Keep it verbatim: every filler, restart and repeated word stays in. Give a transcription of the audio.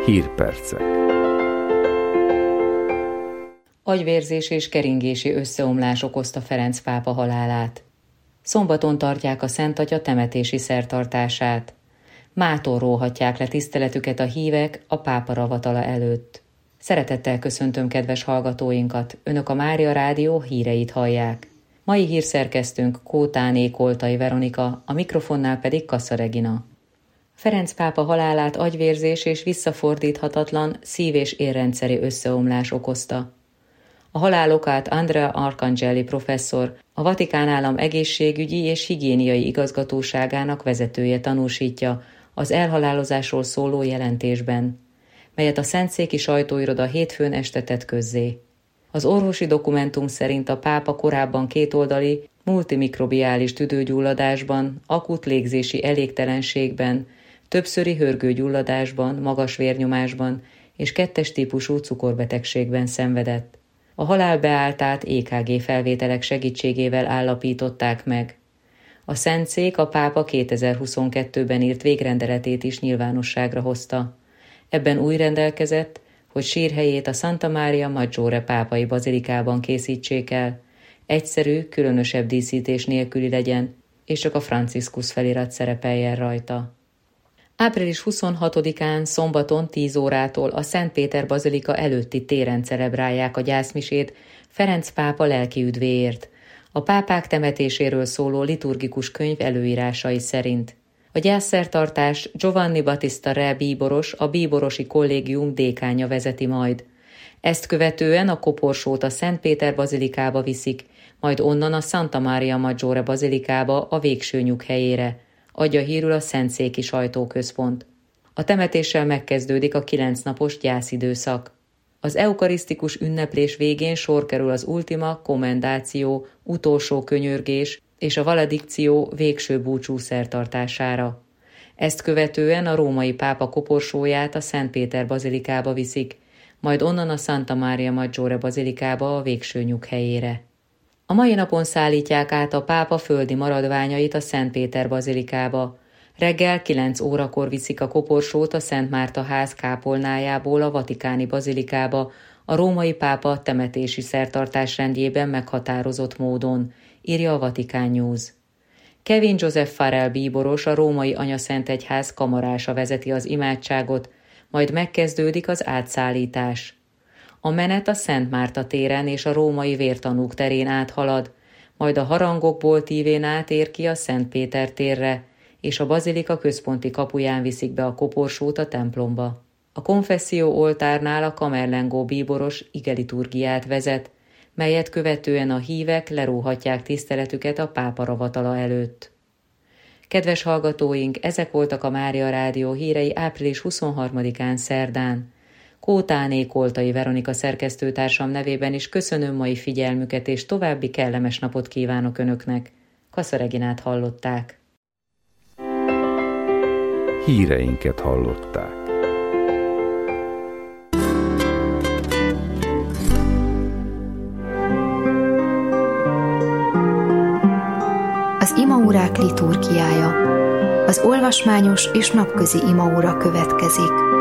Hírpercek. Agyvérzés és keringési összeomlás okozta Ferenc pápa halálát. Szombaton tartják a Szent Atya temetési szertartását. Mától róhatják le tiszteletüket a hívek a pápa ravatala előtt. Szeretettel köszöntöm kedves hallgatóinkat, Önök a Mária Rádió híreit hallják. Mai hírszerkesztőnk Kótáné Koltai Veronika, a mikrofonnál pedig Kassa Regina. Ferenc pápa halálát agyvérzés és visszafordíthatatlan szív- és érrendszeri összeomlás okozta. A halálokát Andrea Arcangeli professzor, a Vatikán Állam egészségügyi és higiéniai igazgatóságának vezetője tanúsítja az elhalálozásról szóló jelentésben, melyet a Szentszéki Sajtóiroda hétfőn este tett közzé. Az orvosi dokumentum szerint a pápa korábban kétoldali multimikrobiális tüdőgyulladásban, akut légzési elégtelenségben, többszöri hörgőgyulladásban, magas vérnyomásban és kettes típusú cukorbetegségben szenvedett. A halálbeáltát é ká gé felvételek segítségével állapították meg. A Szentszék a pápa kétezer-huszonkettőben írt végrendeletét is nyilvánosságra hozta. Ebben úgy rendelkezett, hogy sírhelyét a Santa Maria Maggiore pápai bazilikában készítsék el, egyszerű, különösebb díszítés nélküli legyen, és csak a Franciscus felirat szerepeljen rajta. április huszonhatodikán szombaton tíz órától a Szent Péter bazilika előtti téren celebrálják a gyászmisét Ferenc pápa lelkiüdvéért, a pápák temetéséről szóló liturgikus könyv előírásai szerint. A gyászszertartást Giovanni Battista Re bíboros, a bíborosi kollégium dékánja vezeti majd. Ezt követően a koporsót a Szent Péter bazilikába viszik, majd onnan a Santa Maria Maggiore bazilikába, a végső nyughelyére, adja hírül a Szentszéki Sajtóközpont. A temetéssel megkezdődik a kilencnapos gyászidőszak. Az eukarisztikus ünneplés végén sor kerül az Ultima Commendatio, utolsó könyörgés és a Valedictio végső búcsú szertartására. Ezt követően a római pápa koporsóját a Szent Péter bazilikába viszik, majd onnan a Santa Maria Maggiore bazilikába, a végső nyughelyére. A mai napon szállítják át a pápa földi maradványait a Szent Péter bazilikába. Reggel kilenc órakor viszik a koporsót a Szent Márta ház kápolnájából a vatikáni bazilikába, a római pápa temetési szertartás rendjében meghatározott módon, írja a Vatican News. Kevin Joseph Farrell bíboros, a római anyaszentegyház kamarása vezeti az imádságot, majd megkezdődik az átszállítás. A menet a Szent Márta téren és a római vértanúk terén áthalad, majd a harangokból tívén átér ki a Szent Péter térre, és a bazilika központi kapuján viszik be a koporsót a templomba. A konfesszió oltárnál a kamerlengó bíboros igeliturgiát vezet, melyet követően a hívek leróhatják tiszteletüket a pápa ravatala előtt. Kedves hallgatóink, ezek voltak a Mária Rádió hírei április huszonharmadikán szerdán. Kótáné Koltai Veronika szerkesztőtársam nevében is köszönöm mai figyelmüket, és további kellemes napot kívánok Önöknek. Kassa Reginát hallották. Híreinket hallották. Az imaórák liturgiája. Az olvasmányos és napközi imaóra következik.